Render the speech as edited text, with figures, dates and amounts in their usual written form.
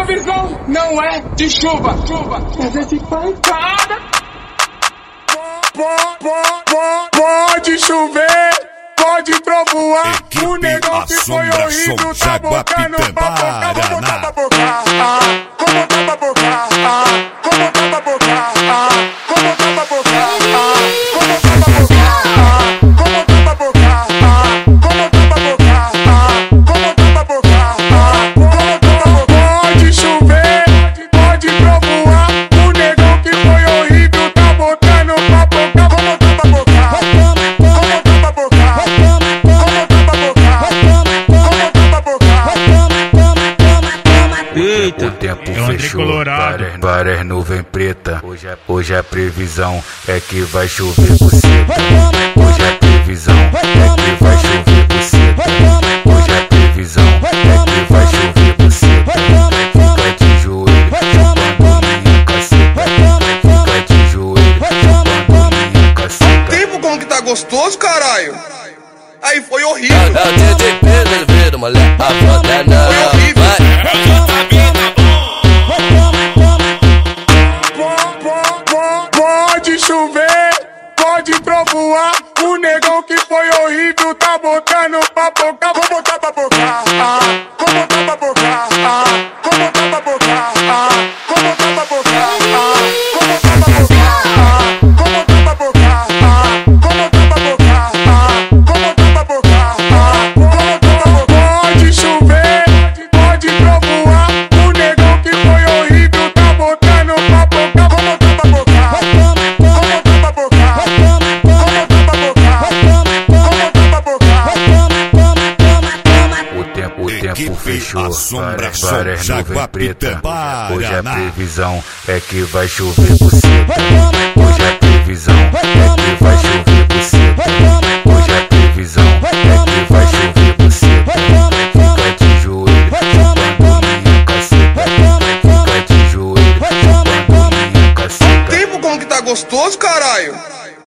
previsão não é de chuva, mas é de pancada. Pode chover, pode trovoar. O negão que foi horrível tá bocando pra boca. Vou botar pra boca, vou botar pra boca, vou botar pra boca, vou botar pra boca, vou botar pra boca, vou botar pra boca, vou botar pra boca, vou botar pra boca, vou botar pra boca. Pode chover, pode trovoar. O negão que foi horrível tá botando pra boca. Vou botar pra boca, vou botar pra boca, vou botar pra boca, vou botar pra boca. Eita, o tempo fechou, várias nuvens preta. Hoje a previsão é que vai chover buceta. Hoje a previsão é que vai chover buceta. Hoje a previsão é que vai chover buceta. Fica de joelho, chupando minha caceta. Fica de joelho, chupando minha caceta. Tempo como que tá gostoso, caralho? Aí foi horrível. É o DJ Pedro, vira, moleque, a foda não. Foi horrível. Pode chover, pode trovoar. O negão que foi horrível tá botando pra boca. Vou botar pra boca, vou botar pra boca, vou botar pra boca, vou botar pra boca, vou botar pra boca, vou botar pra boca, vou botar pra boca, vou botar pra boca, vou botar pra boca. Pode chover, pode trovoar. O negão que foi horrível tá botando pra boca. Vou botar pra boca, vou botar pra boca, vou botar pra boca, vou botar pra boca. O tempo fechou, várias nuvens preta. Hoje a previsão é que vai chover buceta. Hoje a previsão é que vai chover buceta. Hoje a previsão é que vai chover buceta. Fica de joelho, chupando minha caceta. Fica de joelho, chupando minha caceta. Tempo como que tá gostoso, cara?